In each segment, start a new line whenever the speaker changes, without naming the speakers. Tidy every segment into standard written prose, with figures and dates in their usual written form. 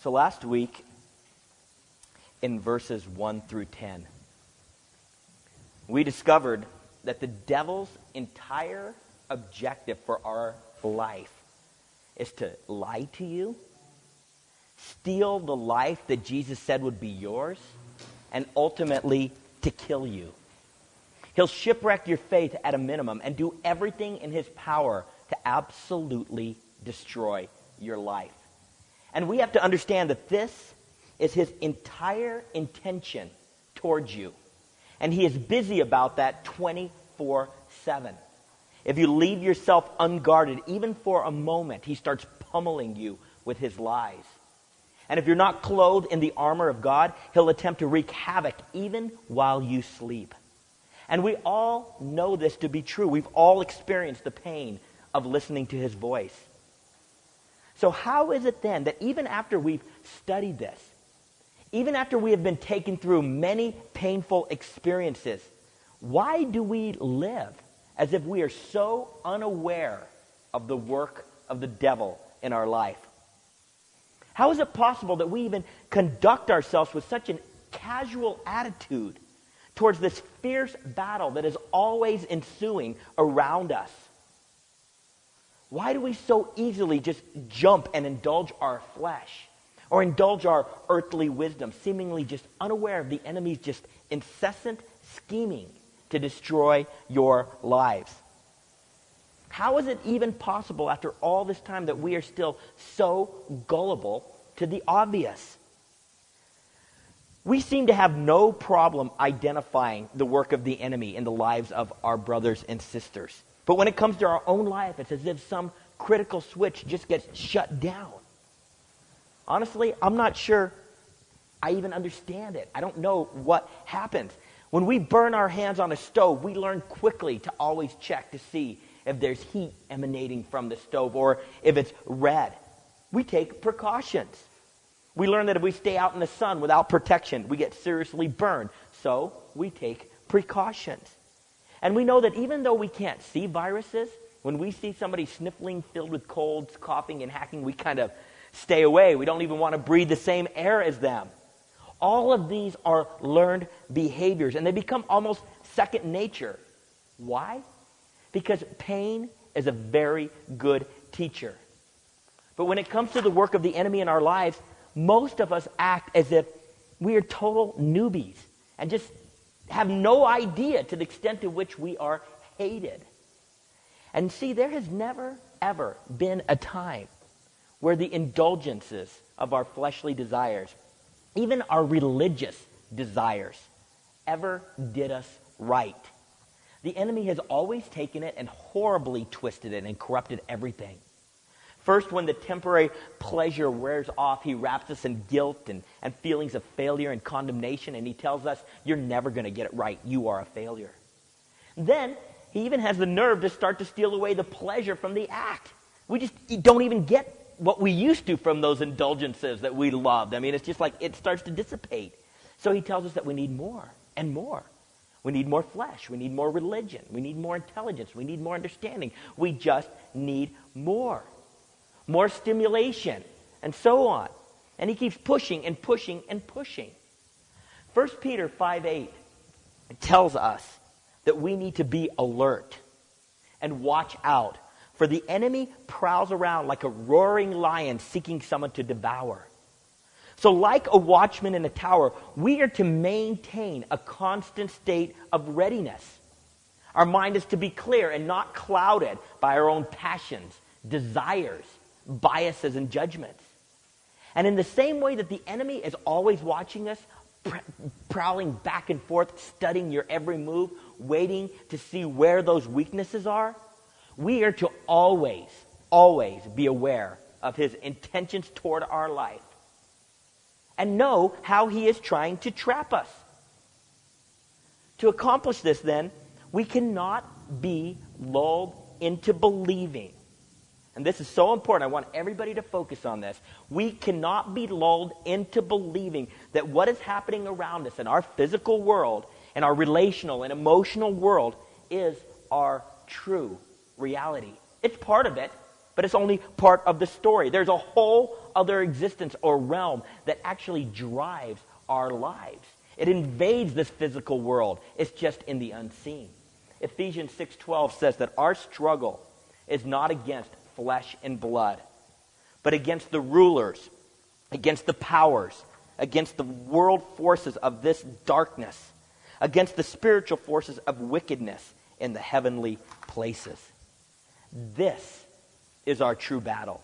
So last week, in verses 1 through 10, we discovered that the devil's entire objective for our life is to lie to you, steal the life that Jesus said would be yours, and ultimately to kill you. He'll shipwreck your faith at a minimum and do everything in his power to absolutely destroy your life. And we have to understand that this is his entire intention towards you. And he is busy about that 24/7. If you leave yourself unguarded, even for a moment, he starts pummeling you with his lies. And if you're not clothed in the armor of God, he'll attempt to wreak havoc even while you sleep. And we all know this to be true. We've all experienced the pain of listening to his voice. So how is it then that even after we've studied this, even after we have been taken through many painful experiences, why do we live as if we are so unaware of the work of the devil in our life? How is it possible that we even conduct ourselves with such a casual attitude towards this fierce battle that is always ensuing around us? Why do we so easily just jump and indulge our flesh or indulge our earthly wisdom, seemingly just unaware of the enemy's just incessant scheming to destroy your lives? How is it even possible after all this time that we are still so gullible to the obvious? We seem to have no problem identifying the work of the enemy in the lives of our brothers and sisters. But when it comes to our own life, it's as if some critical switch just gets shut down. Honestly, I'm not sure I even understand it. I don't know what happens. When we burn our hands on a stove, we learn quickly to always check to see if there's heat emanating from the stove or if it's red. We take precautions. We learn that if we stay out in the sun without protection, we get seriously burned. So we take precautions. And we know that even though we can't see viruses, when we see somebody sniffling, filled with colds, coughing, and hacking, we kind of stay away. We don't even want to breathe the same air as them. All of these are learned behaviors, and they become almost second nature. Why? Because pain is a very good teacher. But when it comes to the work of the enemy in our lives, most of us act as if we are total newbies and just have no idea to the extent to which we are hated. And see, there has never, ever been a time where the indulgences of our fleshly desires, even our religious desires, ever did us right. The enemy has always taken it and horribly twisted it and corrupted everything. First, when the temporary pleasure wears off, he wraps us in guilt and feelings of failure and condemnation, and he tells us, you're never going to get it right. You are a failure. Then, he even has the nerve to start to steal away the pleasure from the act. We just don't even get what we used to from those indulgences that we loved. I mean, it's just like it starts to dissipate. So he tells us that we need more and more. We need more flesh. We need more religion. We need more intelligence. We need more understanding. We just need more. More stimulation, and so on. And he keeps pushing and pushing and pushing. 1 Peter 5:8 tells us that we need to be alert and watch out, for the enemy prowls around like a roaring lion seeking someone to devour. So like a watchman in a tower, we are to maintain a constant state of readiness. Our mind is to be clear and not clouded by our own passions, desires, biases, and judgments. And in the same way that the enemy is always watching us, prowling back and forth, studying your every move, waiting to see where those weaknesses are, we are to always, always be aware of his intentions toward our life and know how he is trying to trap us. To accomplish this, then, we cannot be lulled into believing. And this is so important. I want everybody to focus on this. We cannot be lulled into believing that what is happening around us in our physical world and our relational and emotional world is our true reality. It's part of it. But it's only part of the story. There's a whole other existence or realm that actually drives our lives. It invades this physical world. It's just in the unseen. Ephesians 6:12 says that our struggle is not against flesh and blood, but against the rulers, against the powers, against the world forces of this darkness, against the spiritual forces of wickedness in the heavenly places. This is our true battle.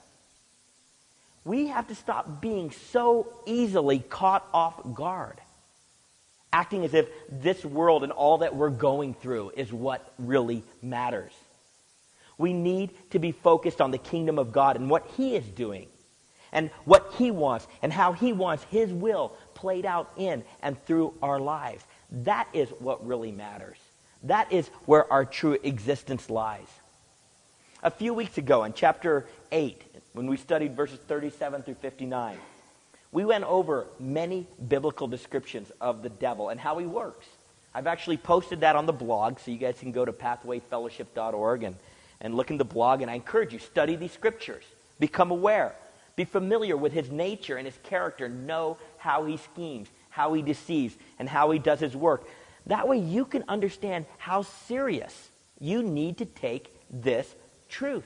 We have to stop being so easily caught off guard, acting as if this world and all that we're going through is what really matters. We need to be focused on the kingdom of God and what He is doing, and what He wants, and how He wants His will played out in and through our lives. That is what really matters. That is where our true existence lies. A few weeks ago in chapter 8, when we studied verses 37 through 59, we went over many biblical descriptions of the devil and how he works. I've actually posted that on the blog, so you guys can go to pathwayfellowship.org and look in the blog, and I encourage you, study these scriptures. Become aware. Be familiar with his nature and his character. Know how he schemes, how he deceives, and how he does his work. That way you can understand how serious you need to take this truth.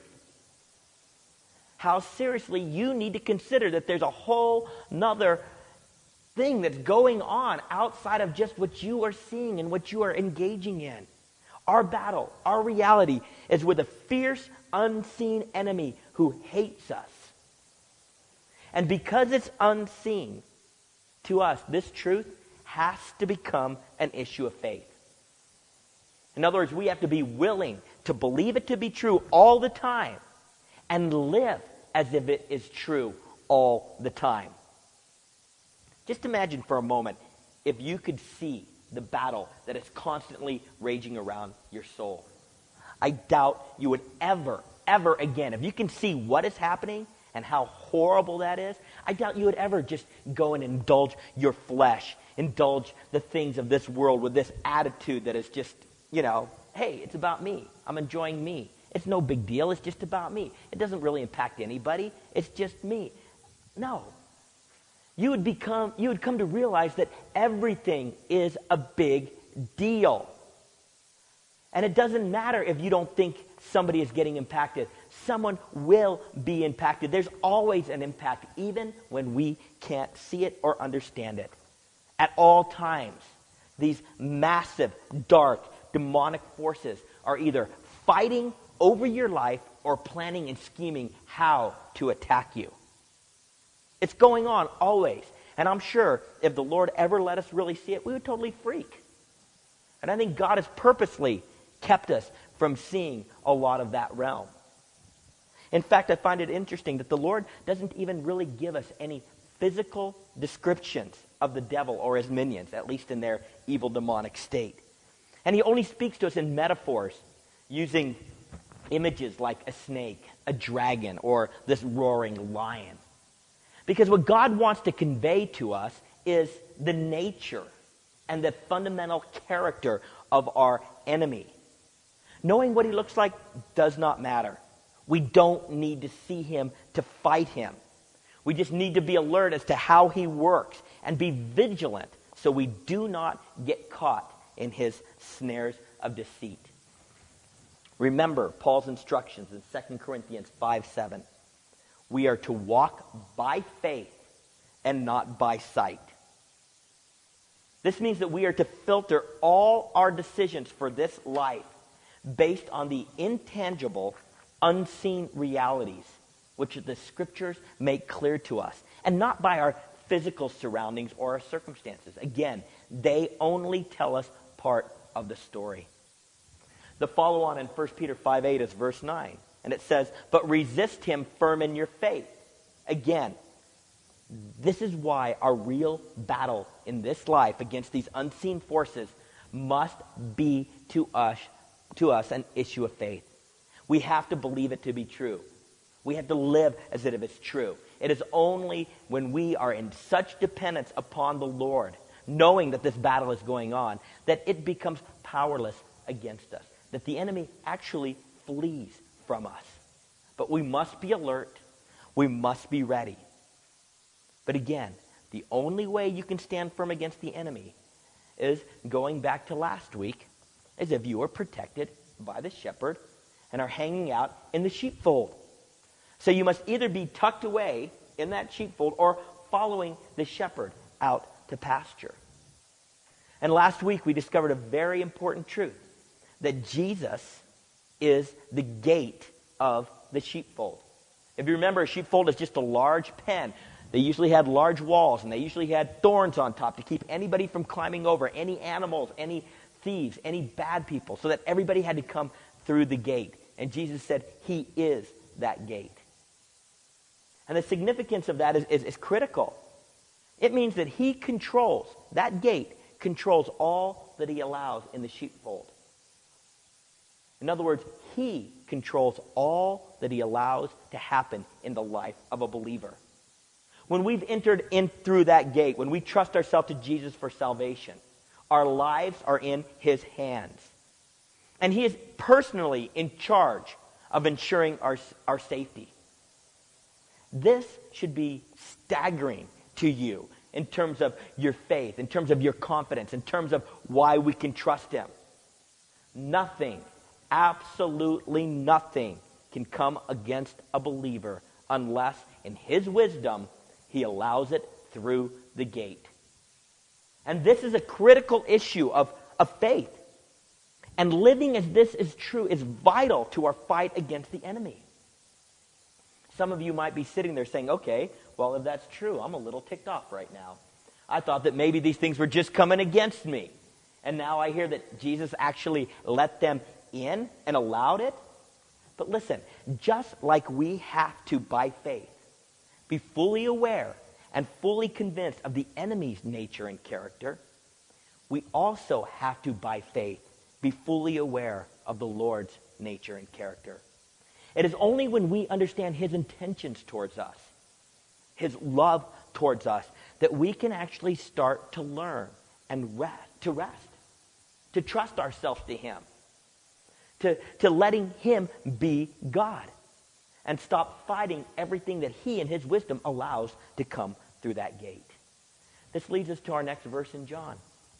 How seriously you need to consider that there's a whole nother thing that's going on outside of just what you are seeing and what you are engaging in. Our battle, our reality is with a fierce, unseen enemy who hates us. And because it's unseen to us, this truth has to become an issue of faith. In other words, we have to be willing to believe it to be true all the time and live as if it is true all the time. Just imagine for a moment if you could see the battle that is constantly raging around your soul. I doubt you would ever again, if you can see what is happening and how horrible that is, I doubt you would ever just go and indulge your flesh, indulge the things of this world with this attitude that is just, hey, it's about me. I'm enjoying me. It's no big deal. It's just about me. It doesn't really impact anybody. It's just me. No. You would come to realize that everything is a big deal. And it doesn't matter if you don't think somebody is getting impacted. Someone will be impacted. There's always an impact, even when we can't see it or understand it. At all times, these massive, dark, demonic forces are either fighting over your life or planning and scheming how to attack you. It's going on always. And I'm sure if the Lord ever let us really see it, we would totally freak. And I think God has purposely kept us from seeing a lot of that realm. In fact, I find it interesting that the Lord doesn't even really give us any physical descriptions of the devil or his minions, at least in their evil demonic state. And he only speaks to us in metaphors, using images like a snake, a dragon, or this roaring lion. Because what God wants to convey to us is the nature and the fundamental character of our enemy. Knowing what he looks like does not matter. We don't need to see him to fight him. We just need to be alert as to how he works and be vigilant so we do not get caught in his snares of deceit. Remember Paul's instructions in 2 Corinthians 5:7. We are to walk by faith and not by sight. This means that we are to filter all our decisions for this life based on the intangible, unseen realities which the scriptures make clear to us, and not by our physical surroundings or our circumstances. Again, they only tell us part of the story. The follow-on in 1 Peter 5:8 is verse 9, and it says, "But resist him firm in your faith." Again, this is why our real battle in this life against these unseen forces must be to us an issue of faith. We have to believe it to be true. We have to live as if it's true. It is only when we are in such dependence upon the Lord, knowing that this battle is going on, that it becomes powerless against us, that the enemy actually flees from us. But we must be alert. We must be ready. But again, the only way you can stand firm against the enemy is, going back to last week, is if you are protected by the shepherd and are hanging out in the sheepfold. So you must either be tucked away in that sheepfold or following the shepherd out to pasture. And last week we discovered a very important truth, that Jesus is the gate of the sheepfold. If you remember, a sheepfold is just a large pen. They usually had large walls, and they usually had thorns on top to keep anybody from climbing over, any animals, any thieves, any bad people, so that everybody had to come through the gate. And Jesus said he is that gate. And the significance of that is critical. It means that he controls, that gate controls all that he allows in the sheepfold. In other words, he controls all that he allows to happen in the life of a believer. When we've entered in through that gate, when we trust ourselves to Jesus for salvation, our lives are in his hands. And he is personally in charge of ensuring our safety. This should be staggering to you in terms of your faith, in terms of your confidence, in terms of why we can trust him. Nothing, absolutely nothing, can come against a believer unless, in his wisdom, he allows it through the gate. And this is a critical issue of faith. And living as this is true is vital to our fight against the enemy. Some of you might be sitting there saying, okay, well, if that's true, I'm a little ticked off right now. I thought that maybe these things were just coming against me. And now I hear that Jesus actually let them in and allowed it. But listen, just like we have to, by faith, be fully aware and fully convinced of the enemy's nature and character, we also have to, by faith, be fully aware of the Lord's nature and character. It is only when we understand his intentions towards us, his love towards us, that we can actually start to learn and rest, to trust ourselves to him, to letting him be God, and stop fighting everything that he in his wisdom allows to come through that gate. This leads us to our next verse in John.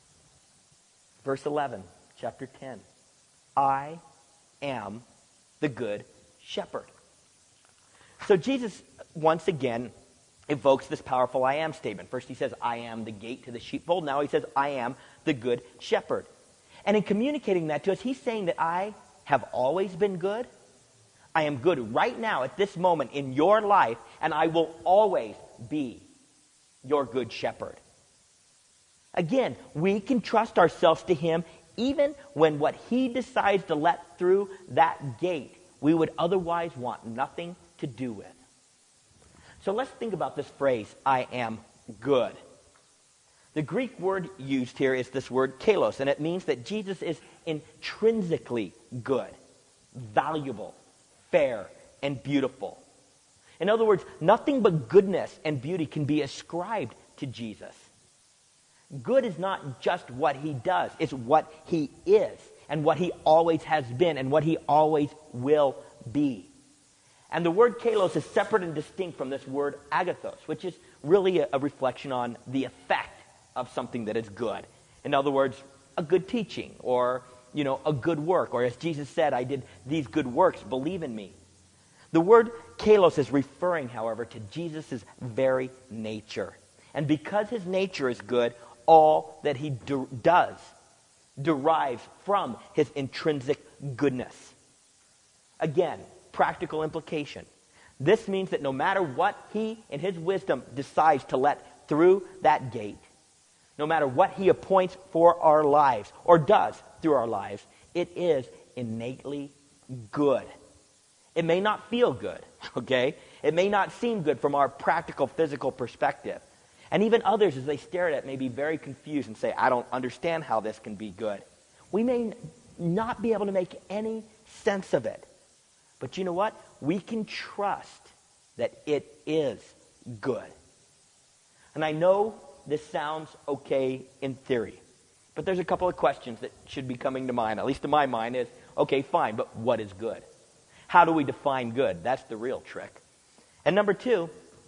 Verse 11, chapter 10. I am the good shepherd. So Jesus, once again, evokes this powerful I am statement. First he says, I am the gate to the sheepfold. Now he says, I am the good shepherd. And in communicating that to us, he's saying that I have always been good. I am good right now at this moment in your life, and I will always be your good shepherd. Again, we can trust ourselves to him even when what he decides to let through that gate we would otherwise want nothing to do with. So let's think about this phrase, I am good. The Greek word used here is this word kalos, and it means that Jesus is intrinsically good, valuable, fair, and beautiful. In other words, nothing but goodness and beauty can be ascribed to Jesus. Good is not just what he does, it's what he is, and what he always has been, and what he always will be. And the word kalos is separate and distinct from this word agathos, which is really a reflection on the effect of something that is good. In other words, a good teaching, or a good work, or as Jesus said, I did these good works, believe in me. The word kalos is referring, however, to Jesus' very nature. And because his nature is good, all that he does derives from his intrinsic goodness. Again, practical implication. This means that no matter what he, in his wisdom, decides to let through that gate, no matter what he appoints for our lives, or does through our lives, it is innately good. It may not feel good, okay? It may not seem good from our practical, physical perspective. And even others, as they stare at it, may be very confused and say, I don't understand how this can be good. We may not be able to make any sense of it. But you know what? We can trust that it is good. And I know this sounds okay in theory, but there's a couple of questions that should be coming to mind, at least in my mind, is, okay, fine, but what is good? How do we define good? That's the real trick. And number two,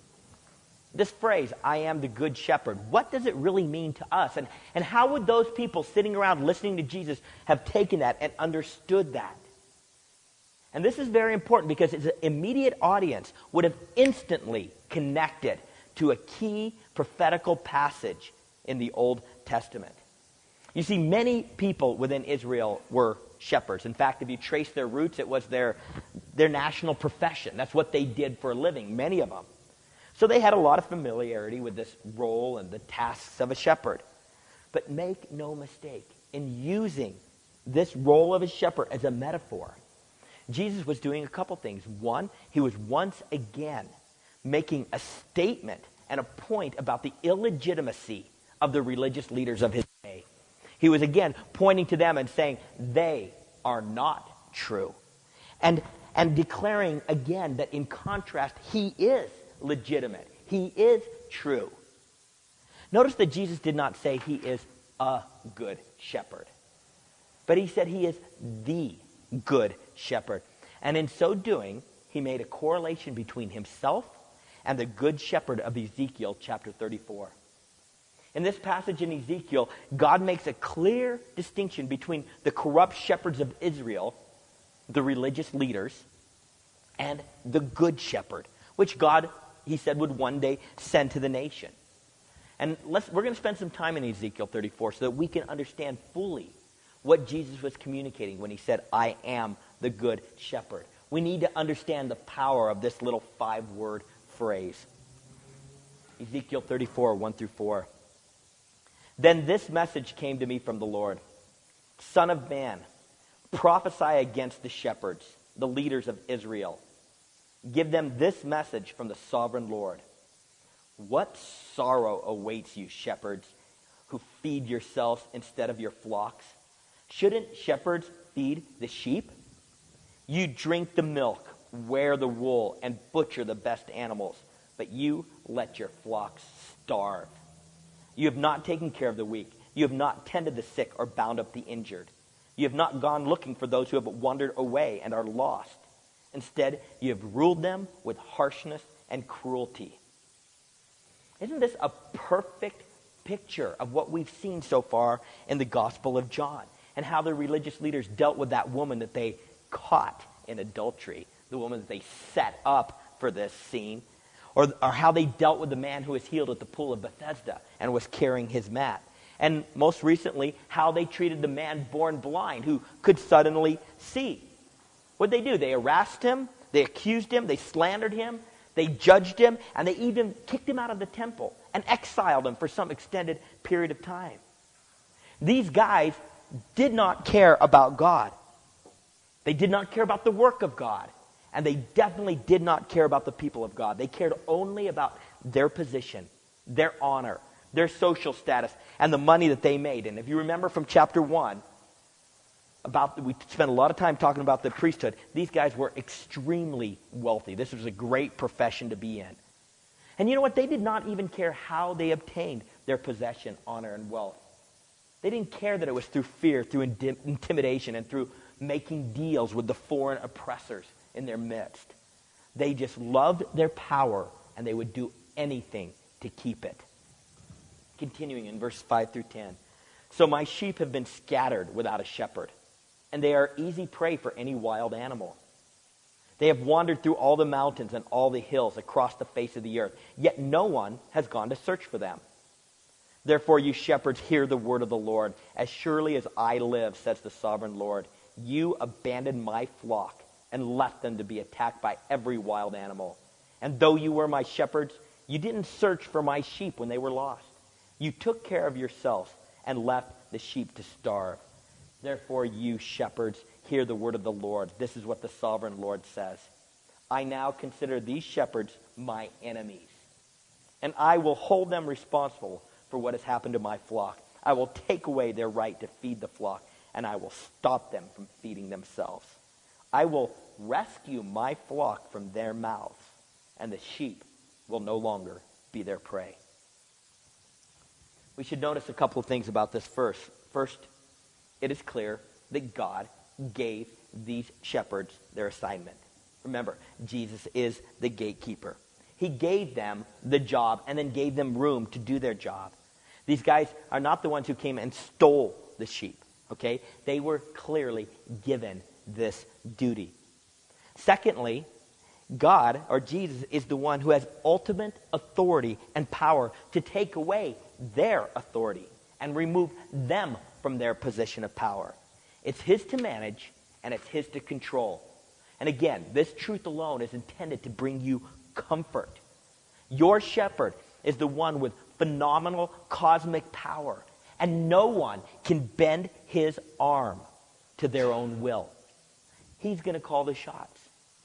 this phrase, I am the good shepherd, what does it really mean to us? And how would those people sitting around listening to Jesus have taken that and understood that? And this is very important because his immediate audience would have instantly connected to a key prophetical passage in the Old Testament. You see, many people within Israel were shepherds. In fact, if you trace their roots, it was their national profession. That's what they did for a living, many of them. So they had a lot of familiarity with this role and the tasks of a shepherd. But make no mistake, in using this role of a shepherd as a metaphor, Jesus was doing a couple things. One, he was once again making a statement and a point about the illegitimacy of the religious leaders of his day. He was again pointing to them and saying, they are not true. And declaring again that in contrast, he is legitimate. He is true. Notice that Jesus did not say he is a good shepherd, but he said he is the good shepherd. And in so doing, he made a correlation between himself and the good shepherd of Ezekiel chapter 34. In this passage in Ezekiel, God makes a clear distinction between the corrupt shepherds of Israel, the religious leaders, and the good shepherd, which God, he said, would one day send to the nation. And we're going to spend some time in Ezekiel 34 so that we can understand fully what Jesus was communicating when he said, I am the good shepherd. We need to understand the power of this little 5-word phrase. Ezekiel 34, 1 through 4. Then this message came to me from the Lord. Son of man, prophesy against the shepherds, the leaders of Israel. Give them this message from the sovereign Lord. What sorrow awaits you, shepherds, who feed yourselves instead of your flocks? Shouldn't shepherds feed the sheep? You drink the milk, wear the wool, and butcher the best animals, but you let your flocks starve. You have not taken care of the weak. You have not tended the sick or bound up the injured. You have not gone looking for those who have wandered away and are lost. Instead, you have ruled them with harshness and cruelty. Isn't this a perfect picture of what we've seen so far in the Gospel of John, and how the religious leaders dealt with that woman that they caught in adultery, the woman that they set up for this scene, or how they dealt with the man who was healed at the pool of Bethesda and was carrying his mat. And most recently, how they treated the man born blind who could suddenly see. What did they do? They harassed him, they accused him, they slandered him, they judged him, and they even kicked him out of the temple and exiled him for some extended period of time. These guys did not care about God. They did not care about the work of God. And they definitely did not care about the people of God. They cared only about their position, their honor, their social status, and the money that they made. And if you remember from chapter 1, we spent a lot of time talking about the priesthood. These guys were extremely wealthy. This was a great profession to be in. And you know what? They did not even care how they obtained their possession, honor, and wealth. They didn't care that it was through fear, through intimidation, and through making deals with the foreign oppressors in their midst. They just loved their power, and they would do anything to keep it. Continuing in verse 5 through 10. So my sheep have been scattered without a shepherd, and they are easy prey for any wild animal. They have wandered through all the mountains and all the hills across the face of the earth, yet no one has gone to search for them. Therefore, you shepherds, hear the word of the Lord. As surely as I live, says the sovereign Lord, you abandoned my flock and left them to be attacked by every wild animal. And though you were my shepherds, you didn't search for my sheep when they were lost. You took care of yourselves and left the sheep to starve. Therefore, you shepherds, hear the word of the Lord. This is what the sovereign Lord says. I now consider these shepherds my enemies, and I will hold them responsible for what has happened to my flock. I will take away their right to feed the flock, and I will stop them from feeding themselves. I will rescue my flock from their mouths, and the sheep will no longer be their prey. We should notice a couple of things about this verse. First, it is clear that God gave these shepherds their assignment. Remember, Jesus is the gatekeeper. He gave them the job and then gave them room to do their job. These guys are not the ones who came and stole the sheep, okay? They were clearly given this duty. Secondly, God, or Jesus, is the one who has ultimate authority and power to take away their authority and remove them from their position of power. It's his to manage, and it's his to control. And again, this truth alone is intended to bring you comfort. Your shepherd is the one with phenomenal cosmic power, and no one can bend his arm to their own will. He's going to call the shots.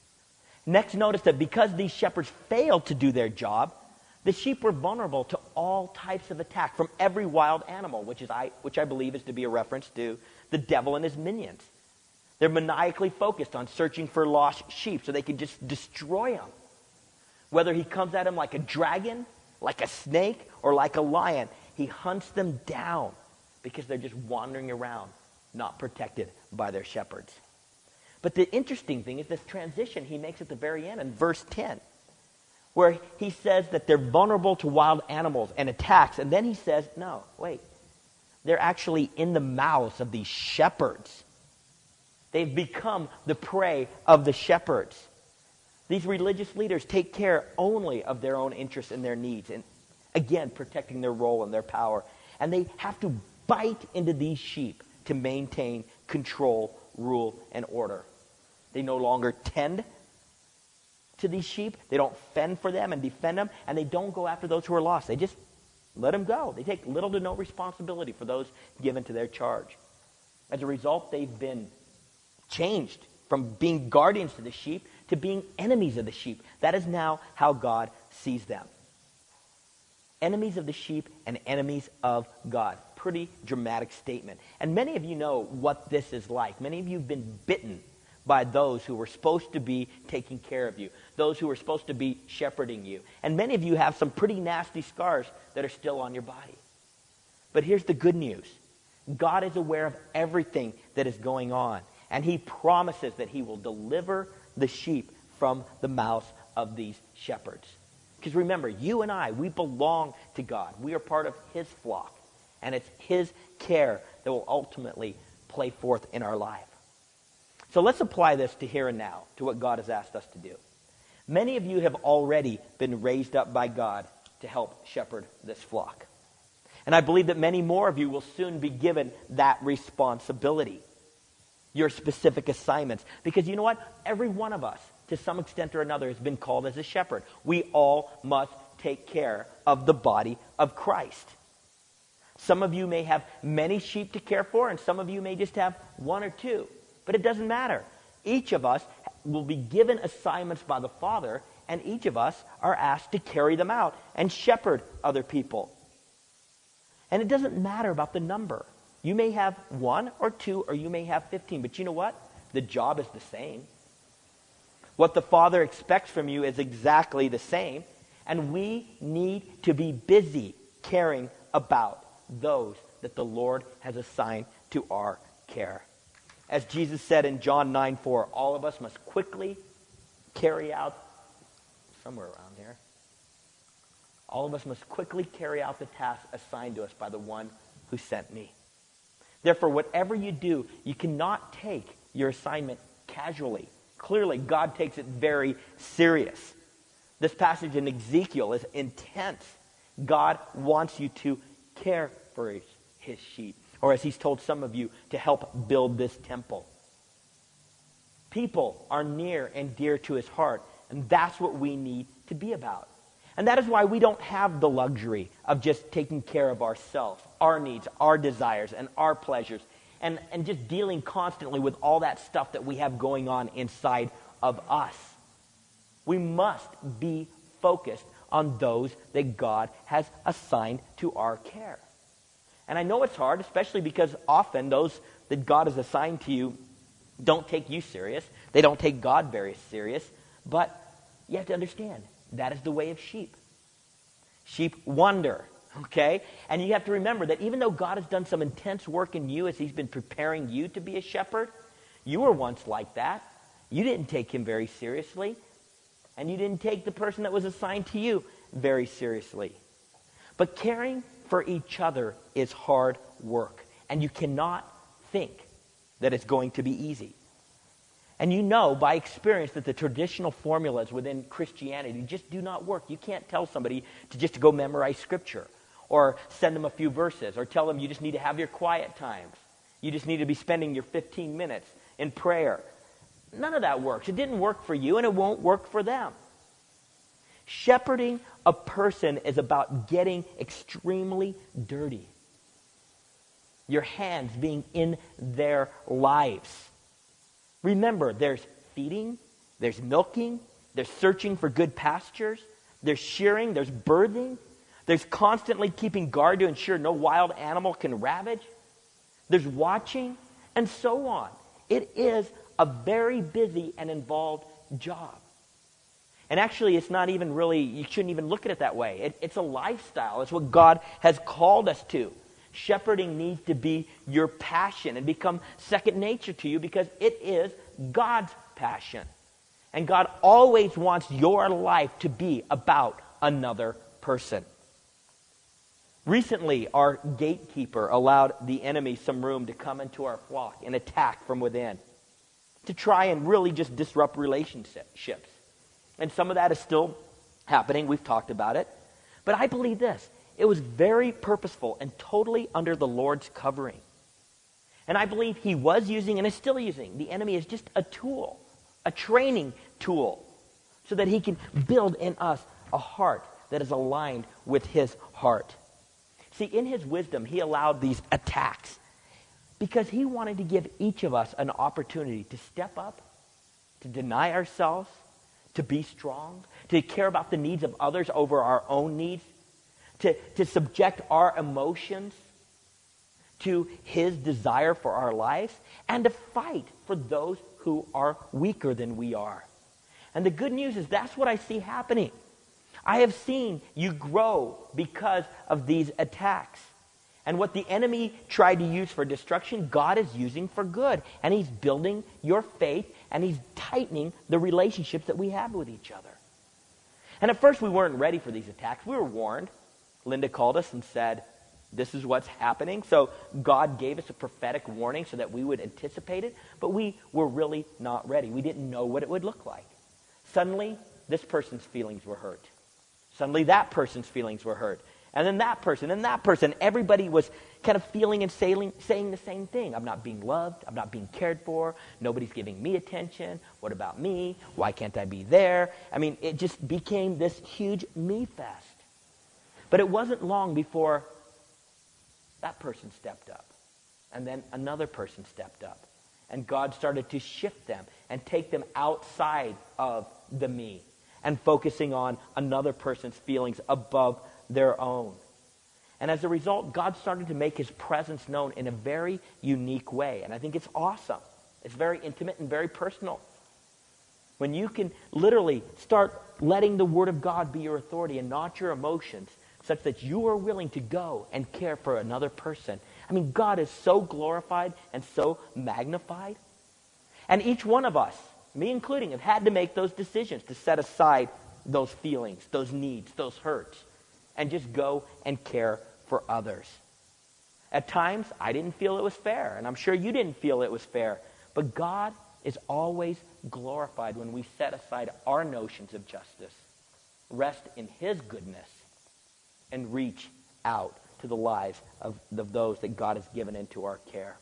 Next, notice that because these shepherds failed to do their job, the sheep were vulnerable to all types of attack from every wild animal, which I believe is to be a reference to the devil and his minions. They're maniacally focused on searching for lost sheep so they can just destroy them. Whether he comes at them like a dragon, like a snake, or like a lion, he hunts them down because they're just wandering around, not protected by their shepherds. But the interesting thing is this transition he makes at the very end in verse 10, where he says that they're vulnerable to wild animals and attacks, and then he says, no, wait, they're actually in the mouths of these shepherds. They've become the prey of the shepherds. These religious leaders take care only of their own interests and their needs, and again, protecting their role and their power. And they have to bite into these sheep to maintain control, rule, and order. They no longer tend to these sheep. They don't fend for them and defend them, and they don't go after those who are lost. They just let them go. They take little to no responsibility for those given to their charge. As a result, they've been changed from being guardians to the sheep to being enemies of the sheep. That is now how God sees them. Enemies of the sheep and enemies of God. Pretty dramatic statement. And many of you know what this is like. Many of you have been bitten by those who were supposed to be taking care of you, those who were supposed to be shepherding you. And many of you have some pretty nasty scars that are still on your body. But here's the good news. God is aware of everything that is going on, and he promises that he will deliver the sheep from the mouths of these shepherds. Because remember, you and I, we belong to God. We are part of his flock, and it's his care that will ultimately play forth in our life. So let's apply this to here and now, to what God has asked us to do. Many of you have already been raised up by God to help shepherd this flock. And I believe that many more of you will soon be given that responsibility, your specific assignments. Because you know what? Every one of us, to some extent or another, has been called as a shepherd. We all must take care of the body of Christ. Some of you may have many sheep to care for, and some of you may just have one or two. But it doesn't matter. Each of us will be given assignments by the Father, and each of us are asked to carry them out and shepherd other people. And it doesn't matter about the number. You may have 1 or 2, or you may have 15. But you know what? The job is the same. What the Father expects from you is exactly the same. And we need to be busy caring about those that the Lord has assigned to our care. As Jesus said in John 9:4, all of us must quickly carry out, somewhere around here, all of us must quickly carry out the task assigned to us by the one who sent me. Therefore, whatever you do, you cannot take your assignment casually. Clearly, God takes it very serious. This passage in Ezekiel is intense. God wants you to care for his sheep. Or as he's told some of you, to help build this temple. People are near and dear to his heart, and that's what we need to be about. And that is why we don't have the luxury of just taking care of ourselves, our needs, our desires, and our pleasures, and just dealing constantly with all that stuff that we have going on inside of us. We must be focused on those that God has assigned to our care. And I know it's hard, especially because often those that God has assigned to you don't take you serious. They don't take God very serious. But you have to understand, that is the way of sheep. Sheep wander, okay? And you have to remember that even though God has done some intense work in you as he's been preparing you to be a shepherd, you were once like that. You didn't take him very seriously, and you didn't take the person that was assigned to you very seriously. But caring for each other is hard work, and you cannot think that it's going to be easy. And you know by experience that the traditional formulas within Christianity just do not work. You can't tell somebody to just go memorize scripture or send them a few verses or tell them you just need to have your quiet times. You just need to be spending your 15 minutes in prayer. None of that works. It didn't work for you and it won't work for them. Shepherding a person is about getting extremely dirty. Your hands being in their lives. Remember, there's feeding, there's milking, there's searching for good pastures, there's shearing, there's birthing, there's constantly keeping guard to ensure no wild animal can ravage, there's watching, and so on. It is a very busy and involved job. And actually, it's not even really, you shouldn't even look at it that way. It's a lifestyle. It's what God has called us to. Shepherding needs to be your passion and become second nature to you because it is God's passion. And God always wants your life to be about another person. Recently, our gatekeeper allowed the enemy some room to come into our flock and attack from within, to try and really just disrupt relationships. And some of that is still happening. We've talked about it. But I believe this. It was very purposeful and totally under the Lord's covering. And I believe he was using and is still using the enemy as just a tool, a training tool, so that he can build in us a heart that is aligned with his heart. See, in his wisdom, he allowed these attacks because he wanted to give each of us an opportunity to step up, to deny ourselves, to be strong, to care about the needs of others over our own needs, to subject our emotions to his desire for our lives, and to fight for those who are weaker than we are. And the good news is that's what I see happening. I have seen you grow because of these attacks. And what the enemy tried to use for destruction, God is using for good. And he's building your faith, and he's tightening the relationships that we have with each other. And at first we weren't ready for these attacks. We were warned. Linda called us and said, this is what's happening. So God gave us a prophetic warning so that we would anticipate it, but we were really not ready. We didn't know what it would look like. Suddenly, this person's feelings were hurt. Suddenly, that person's feelings were hurt. And then that person, and that person. Everybody was kind of feeling and saying the same thing. I'm not being loved. I'm not being cared for. Nobody's giving me attention. What about me? Why can't I be there? I mean, it just became this huge me fest. But it wasn't long before that person stepped up. And then another person stepped up. And God started to shift them and take them outside of the me and focusing on another person's feelings above their own. And as a result, God started to make his presence known in a very unique way. And I think it's awesome. It's very intimate and very personal. When you can literally start letting the Word of God be your authority and not your emotions, such that you are willing to go and care for another person. I mean, God is so glorified and so magnified. And each one of us, me including, have had to make those decisions to set aside those feelings, those needs, those hurts, and just go and care for others. At times, I didn't feel it was fair, and I'm sure you didn't feel it was fair. But God is always glorified when we set aside our notions of justice, rest in his goodness, and reach out to the lives of those that God has given into our care.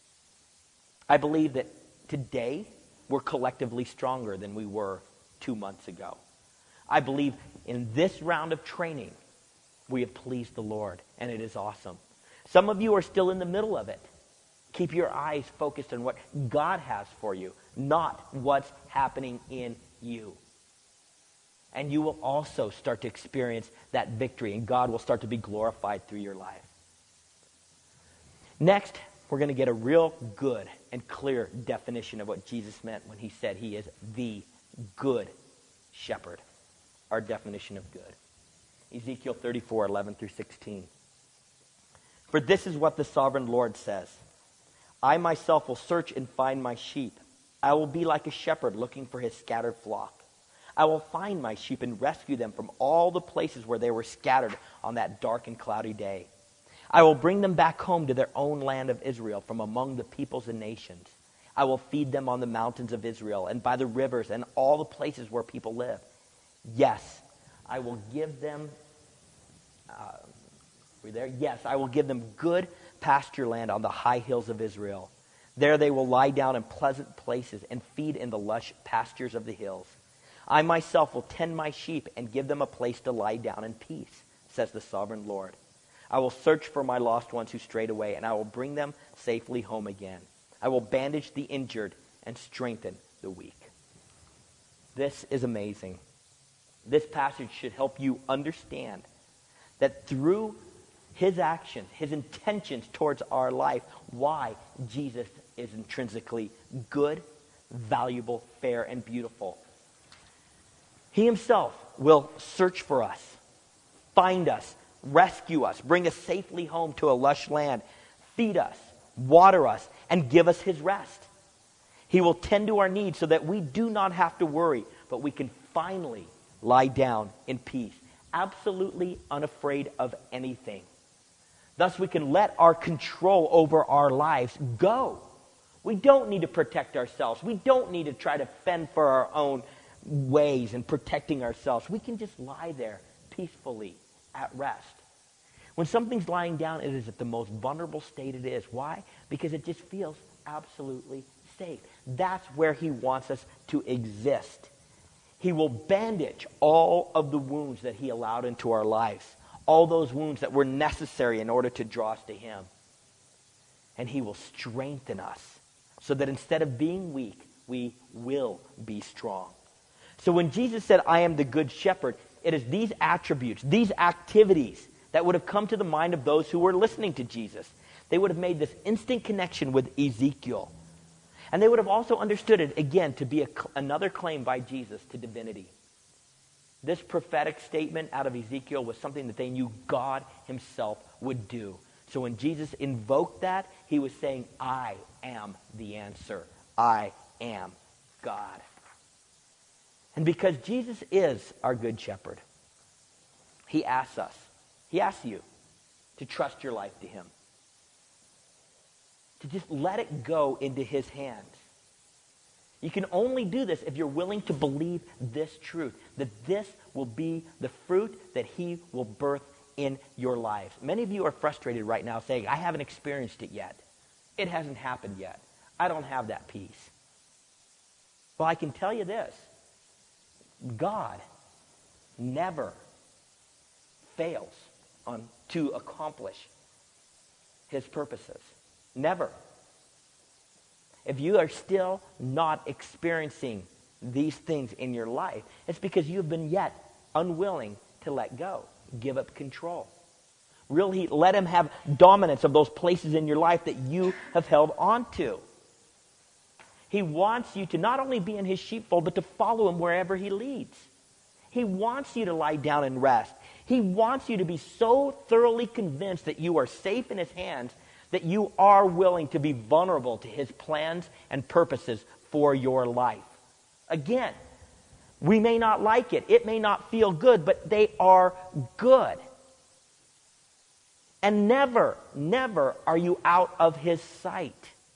I believe that today we're collectively stronger than we were 2 months ago. I believe in this round of training, we have pleased the Lord, and it is awesome. Some of you are still in the middle of it. Keep your eyes focused on what God has for you, not what's happening in you. And you will also start to experience that victory, and God will start to be glorified through your life. Next, we're going to get a real good and clear definition of what Jesus meant when he said he is the good shepherd. Our definition of good. Ezekiel 34, 11 through 16. For this is what the sovereign Lord says. I myself will search and find my sheep. I will be like a shepherd looking for his scattered flock. I will find my sheep and rescue them from all the places where they were scattered on that dark and cloudy day. I will bring them back home to their own land of Israel from among the peoples and nations. I will feed them on the mountains of Israel and by the rivers and all the places where people live. Yes, I will give them, Yes, I will give them good pasture land on the high hills of Israel. There they will lie down in pleasant places and feed in the lush pastures of the hills. I myself will tend my sheep and give them a place to lie down in peace, says the sovereign Lord. I will search for my lost ones who strayed away, and I will bring them safely home again. I will bandage the injured and strengthen the weak. This is amazing. This passage should help you understand that through his actions, his intentions towards our life, why Jesus is intrinsically good, valuable, fair, and beautiful. He himself will search for us, find us, rescue us, bring us safely home to a lush land, feed us, water us, and give us his rest. He will tend to our needs so that we do not have to worry, but we can finally lie down in peace, absolutely unafraid of anything. Thus, we can let our control over our lives go. We don't need to protect ourselves. We don't need to try to fend for our own ways and protecting ourselves. We can just lie there peacefully at rest. When something's lying down, it is at the most vulnerable state it is. Why? Because it just feels absolutely safe. That's where he wants us to exist. He will bandage all of the wounds that he allowed into our lives. All those wounds that were necessary in order to draw us to him. And he will strengthen us so that instead of being weak, we will be strong. So when Jesus said, I am the good shepherd, it is these attributes, these activities that would have come to the mind of those who were listening to Jesus. They would have made this instant connection with Ezekiel. And they would have also understood it, again, to be another claim by Jesus to divinity. This prophetic statement out of Ezekiel was something that they knew God himself would do. So when Jesus invoked that, he was saying, I am the answer. I am God. And because Jesus is our good shepherd, he asks us, he asks you to trust your life to him. To just let it go into his hands. You can only do this if you're willing to believe this truth, that this will be the fruit that he will birth in your lives. Many of you are frustrated right now saying, I haven't experienced it yet. It hasn't happened yet. I don't have that peace. Well, I can tell you this. God never fails to accomplish his purposes. Never. If you are still not experiencing these things in your life, it's because you've been yet unwilling to let go, give up control. Really let him have dominance of those places in your life that you have held on to. He wants you to not only be in his sheepfold, but to follow him wherever he leads. He wants you to lie down and rest. He wants you to be so thoroughly convinced that you are safe in his hands that you are willing to be vulnerable to his plans and purposes for your life. Again, we may not like it. It may not feel good, but they are good. And never, never are you out of his sight.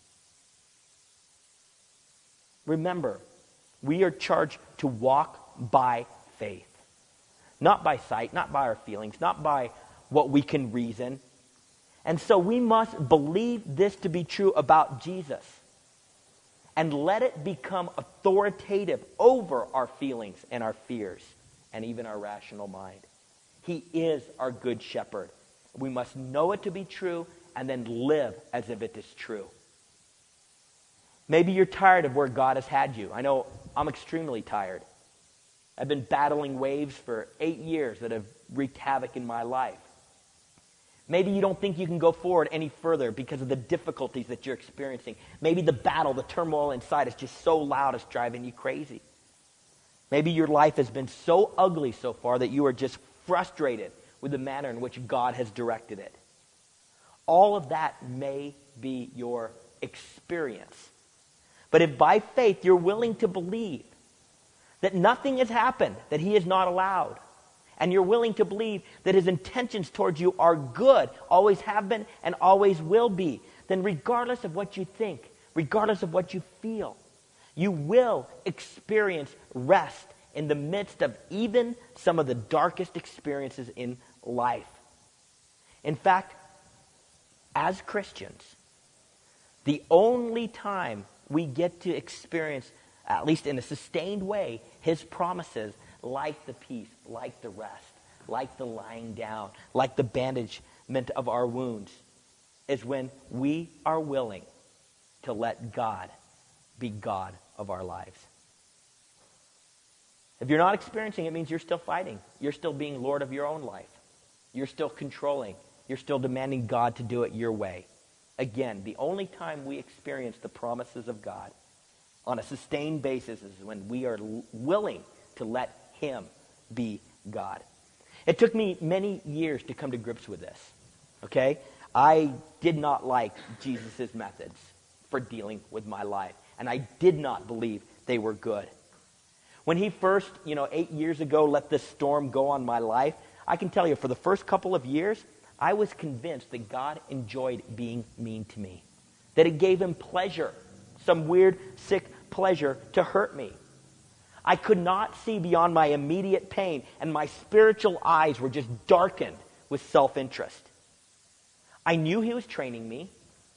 Remember, we are charged to walk by faith. Not by sight, not by our feelings, not by what we can reason. And so we must believe this to be true about Jesus and let it become authoritative over our feelings and our fears and even our rational mind. He is our good shepherd. We must know it to be true and then live as if it is true. Maybe you're tired of where God has had you. I know I'm extremely tired. I've been battling waves for 8 years that have wreaked havoc in my life. Maybe you don't think you can go forward any further because of the difficulties that you're experiencing. Maybe the battle, the turmoil inside is just so loud it's driving you crazy. Maybe your life has been so ugly so far that you are just frustrated with the manner in which God has directed it. All of that may be your experience. But if by faith you're willing to believe that nothing has happened that he has not allowed, and you're willing to believe that his intentions towards you are good, always have been and always will be, then regardless of what you think, regardless of what you feel, you will experience rest in the midst of even some of the darkest experiences in life. In fact, as Christians, the only time we get to experience, at least in a sustained way, his promises, like the peace, like the rest, like the lying down, like the bandagement of our wounds, is when we are willing to let God be God of our lives. If you're not experiencing it, it means you're still fighting. You're still being Lord of your own life. You're still controlling. You're still demanding God to do it your way. Again, the only time we experience the promises of God on a sustained basis is when we are willing to let him be God. It took me many years to come to grips with this, okay? I did not like Jesus' methods for dealing with my life, and I did not believe they were good. When he first, 8 years ago, let this storm go on my life, I can tell you, for the first couple of years, I was convinced that God enjoyed being mean to me, that it gave him pleasure, some weird, sick pleasure to hurt me. I could not see beyond my immediate pain, and my spiritual eyes were just darkened with self-interest. I knew he was training me.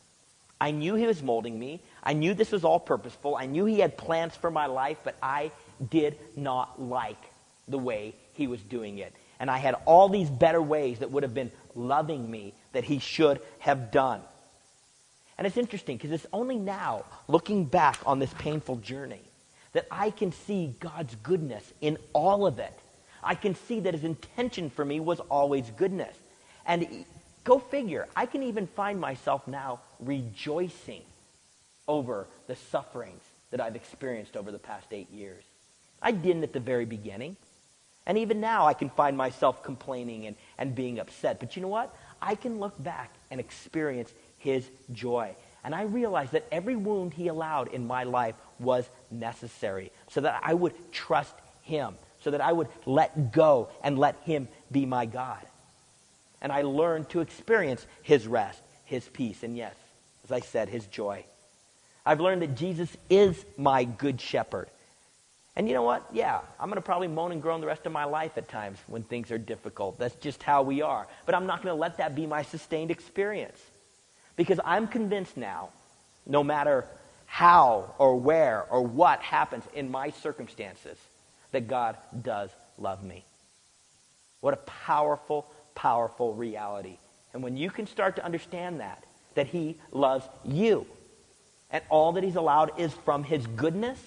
I knew he was molding me. I knew this was all purposeful. I knew he had plans for my life, but I did not like the way he was doing it. And I had all these better ways that would have been loving me that he should have done. And it's interesting because it's only now, looking back on this painful journey, that I can see God's goodness in all of it. I can see that his intention for me was always goodness. And go figure, I can even find myself now rejoicing over the sufferings that I've experienced over the past 8 years. I didn't at the very beginning. And even now I can find myself complaining and being upset. But you know what? I can look back and experience his joy. And I realize that every wound he allowed in my life was necessary so that I would trust him, so that I would let go and let him be my God. And I learned to experience his rest, his peace, and yes, as I said, his joy. I've learned that Jesus is my good shepherd. And you know what? Yeah, I'm going to probably moan and groan the rest of my life at times when things are difficult. That's just how we are. But I'm not going to let that be my sustained experience. Because I'm convinced now, no matter how or where or what happens in my circumstances, that God does love me. What a powerful, powerful reality. And when you can start to understand that he loves you, and all that he's allowed is from his goodness,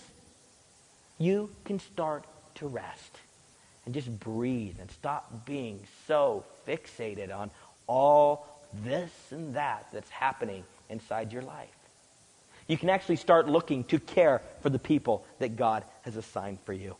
you can start to rest and just breathe and stop being so fixated on all this and that's happening inside your life. You can actually start looking to care for the people that God has assigned for you.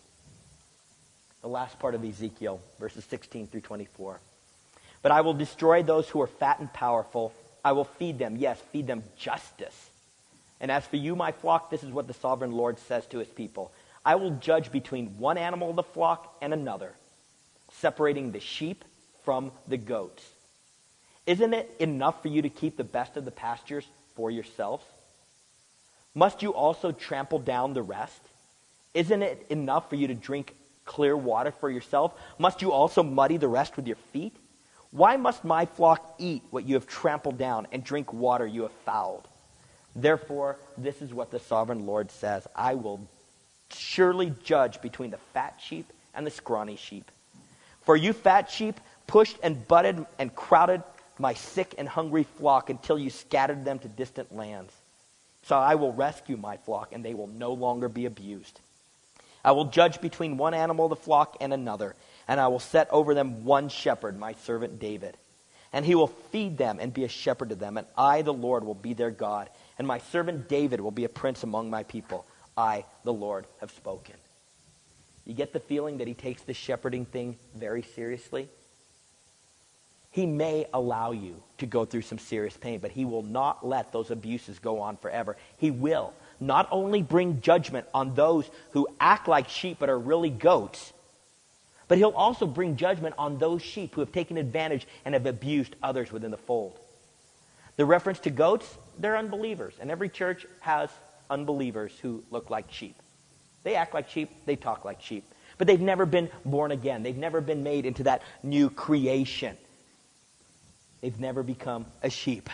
The last part of Ezekiel, verses 16 through 24. But I will destroy those who are fat and powerful. I will feed them, yes, feed them justice. And as for you, my flock, this is what the sovereign Lord says to his people. I will judge between one animal of the flock and another, separating the sheep from the goats. Isn't it enough for you to keep the best of the pastures for yourselves? Must you also trample down the rest? Isn't it enough for you to drink clear water for yourself? Must you also muddy the rest with your feet? Why must my flock eat what you have trampled down and drink water you have fouled? Therefore, this is what the sovereign Lord says. I will surely judge between the fat sheep and the scrawny sheep. For you fat sheep pushed and butted and crowded my sick and hungry flock until you scattered them to distant lands. So I will rescue my flock, and they will no longer be abused. I will judge between one animal of the flock and another, and I will set over them one shepherd, my servant David. And he will feed them and be a shepherd to them, and I, the Lord, will be their God, and my servant David will be a prince among my people. I, the Lord, have spoken. You get the feeling that he takes the shepherding thing very seriously? He may allow you to go through some serious pain, but he will not let those abuses go on forever. He will not only bring judgment on those who act like sheep but are really goats, but he'll also bring judgment on those sheep who have taken advantage and have abused others within the fold. The reference to goats, they're unbelievers. And every church has unbelievers who look like sheep. They act like sheep, they talk like sheep. But they've never been born again. They've never been made into that new creation. They've never become a sheep.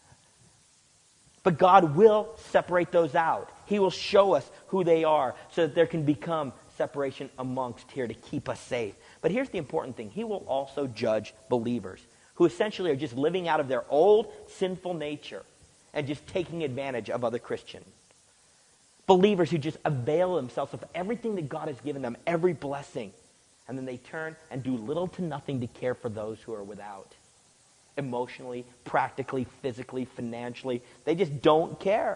But God will separate those out. He will show us who they are so that there can become separation amongst here to keep us safe. But here's the important thing. He will also judge believers who essentially are just living out of their old sinful nature and just taking advantage of other Christians. Believers who just avail themselves of everything that God has given them, every blessing, and then they turn and do little to nothing to care for those who are without. Emotionally, practically, physically, financially, they just don't care.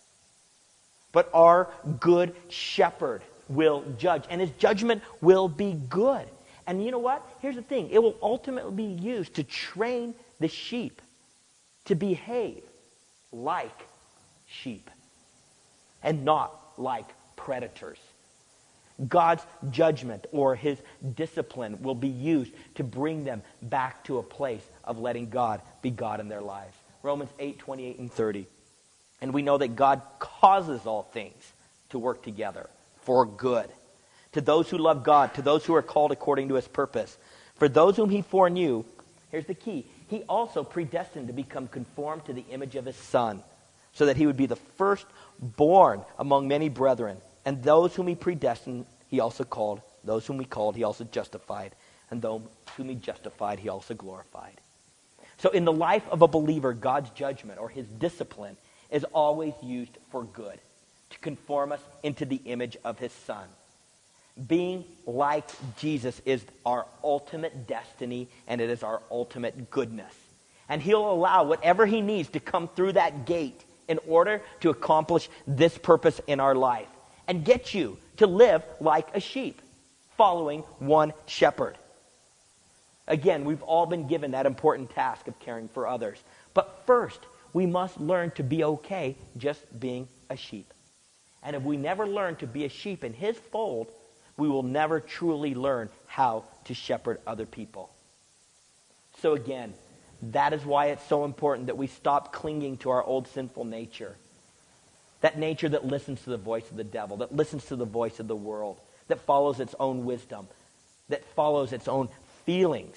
But our good shepherd will judge, and his judgment will be good. And you know what? Here's the thing. It will ultimately be used to train the sheep to behave like sheep and not like predators. God's judgment or his discipline will be used to bring them back to a place of letting God be God in their lives. Romans 8:28 and 30. And we know that God causes all things to work together for good, to those who love God, to those who are called according to his purpose. For those whom he foreknew, here's the key, he also predestined to become conformed to the image of his Son, so that he would be the firstborn among many brethren. And those whom he predestined, he also called. Those whom he called, he also justified. And those whom he justified, he also glorified. So in the life of a believer, God's judgment or his discipline is always used for good, to conform us into the image of his Son. Being like Jesus is our ultimate destiny, and it is our ultimate goodness. And he'll allow whatever he needs to come through that gate in order to accomplish this purpose in our life and get you to live like a sheep, following one shepherd. Again, we've all been given that important task of caring for others. But first, we must learn to be okay just being a sheep. And if we never learn to be a sheep in his fold, we will never truly learn how to shepherd other people. So again, that is why it's so important that we stop clinging to our old sinful nature. That nature that listens to the voice of the devil, that listens to the voice of the world, that follows its own wisdom, that follows its own feelings.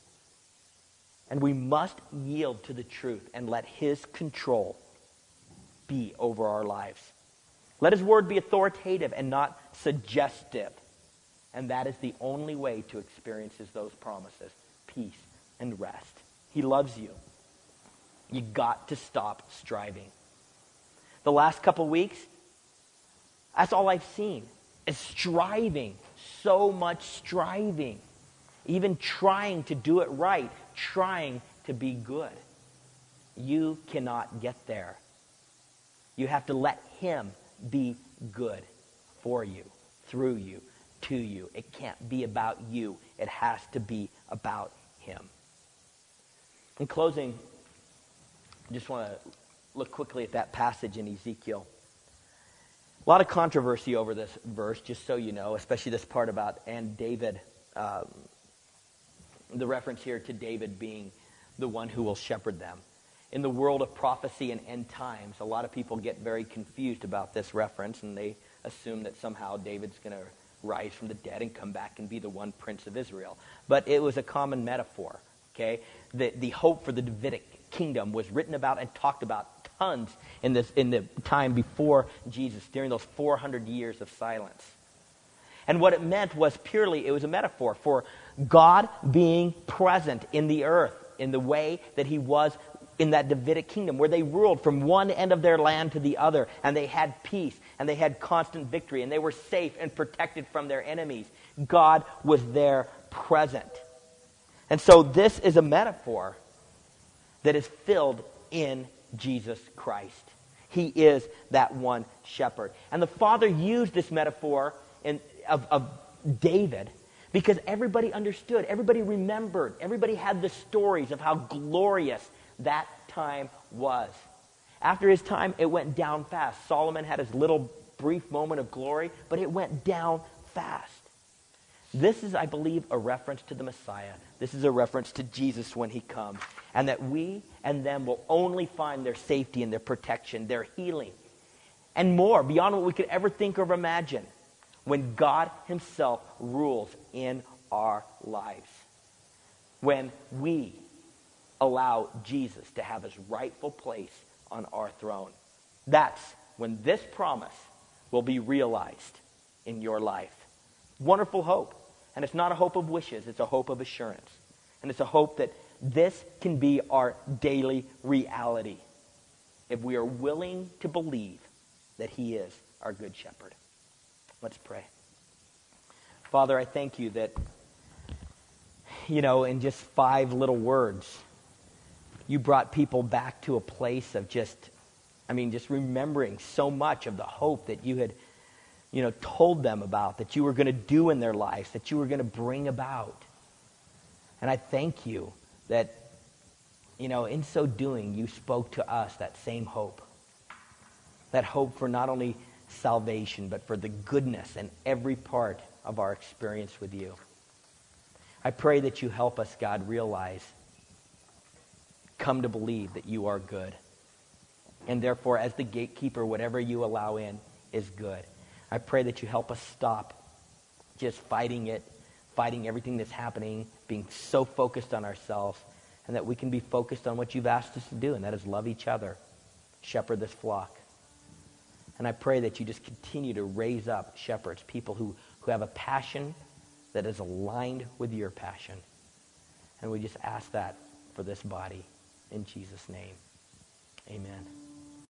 And we must yield to the truth and let his control be over our lives. Let his word be authoritative and not suggestive. And that is the only way to experience those promises, peace and rest. He loves you. You got to stop striving. The last couple weeks, that's all I've seen is striving. So much striving. Even trying to do it right. Trying to be good. You cannot get there. You have to let him be good for you, through you, to you. It can't be about you. It has to be about him. In closing, I just want to look quickly at that passage in Ezekiel. A lot of controversy over this verse, just so you know, especially this part about and David, the reference here to David being the one who will shepherd them. In the world of prophecy and end times, a lot of people get very confused about this reference, and they assume that somehow David's going to rise from the dead and come back and be the one prince of Israel. But it was a common metaphor, okay? The hope for the Davidic kingdom was written about and talked about tons in the time before Jesus, during those 400 years of silence. And what it meant was purely, it was a metaphor for God being present in the earth in the way that he was in that Davidic kingdom, where they ruled from one end of their land to the other, and they had peace, and they had constant victory, and they were safe and protected from their enemies. God was there present. And so this is a metaphor that is filled in Jesus Christ. He is that one shepherd. And the Father used this metaphor of David because everybody understood, everybody remembered, everybody had the stories of how glorious that time was. After his time, it went down fast. Solomon had his little brief moment of glory, but it went down fast. This is, I believe, a reference to the Messiah. This is a reference to Jesus when he comes. And that we and them will only find their safety and their protection, their healing, and more beyond what we could ever think or imagine when God himself rules in our lives. When we allow Jesus to have his rightful place on our throne. That's when this promise will be realized in your life. Wonderful hope. And it's not a hope of wishes, it's a hope of assurance. And it's a hope that this can be our daily reality if we are willing to believe that he is our good shepherd. Let's pray. Father, I thank you that, in just 5 little words, you brought people back to a place of just remembering so much of the hope that you had told them about, that you were going to do in their lives, that you were going to bring about. And I thank you that, in so doing, you spoke to us that same hope. That hope for not only salvation, but for the goodness in every part of our experience with you. I pray that you help us, God, come to believe that you are good. And therefore, as the gatekeeper, whatever you allow in is good. I pray that you help us stop just fighting everything that's happening, being so focused on ourselves, and that we can be focused on what you've asked us to do, and that is love each other, shepherd this flock. And I pray that you just continue to raise up shepherds, people who have a passion that is aligned with your passion. And we just ask that for this body. In Jesus' name, amen.